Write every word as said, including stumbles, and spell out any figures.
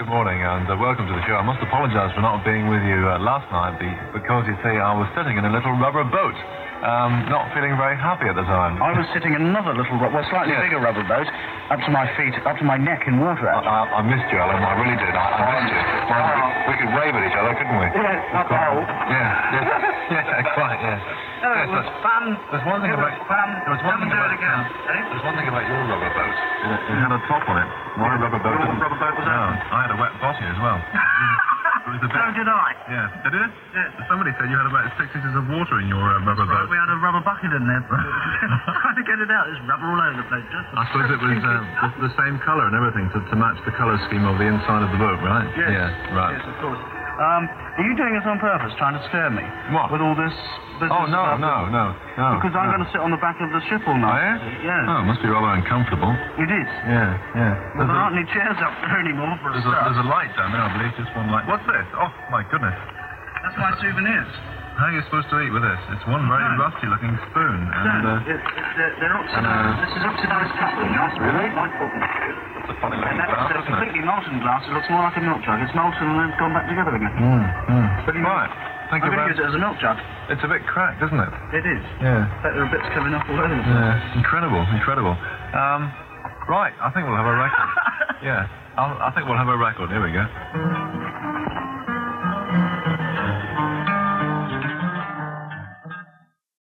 good morning and uh, welcome to the show. I must apologise for not being with you uh, last night because, you see, I was sitting in a little rubber boat, um, not feeling very happy at the time. I was sitting in another little, well, slightly yes. bigger rubber boat, up to my feet, up to my neck in water. I, I, I missed you, Alan. I really did. I, I missed you. Well, we, we could wave at each other, couldn't we? Yes, not the whole. Yeah, yes, yeah, quite, yes. No, it yes, was fun. There's one thing it about... was fun. There was one thing do about, it again. Uh, there's one thing about your rubber boat. It, it had a top on it. My rubber boat Your didn't. rubber boat was No, open. I had a wet botty as well. It was a bit... So did I. Yeah. Did it? Yes. Somebody said you had about six litres of water in your uh, rubber boat. We had a rubber bucket in there. Trying to get it out. There's rubber all over the place. Just I suppose it was uh, the, the same colour and everything to, to match the colour scheme of the inside of the boat, right? Yes. Yeah, right. Yes, of course. Um, are you doing this on purpose, trying to scare me? What? With all this business? Oh, no, no, no, no. Because I'm no. going to sit on the back of the ship all night. Are you? Yes. Oh, it must be rather uncomfortable. It is. Yeah, yeah. Well, there a, aren't any chairs up there anymore for a there's, a, start. there's a light down there, I believe, just one light. What's this? Oh, my goodness. That's my souvenirs. How are you supposed to eat with this? It's one very No. rusty-looking spoon. And, No, uh, it, it, they're, they're oxidized. uh, This is oxidized cutlery. Really? And That's a funny-looking that's glass, a isn't it? completely molten glass. It looks more like a milk jug. It's molten and then it's gone back together again. Mm, mm. But you Right. Thank I'm you going very to use it as a milk jug. It's a bit cracked, isn't it? It is. Yeah. In fact, there are bits coming off all over the place. Yeah. Incredible, incredible. Um, right, I think we'll have a record. Yeah. I'll, I think we'll have a record. Here we go.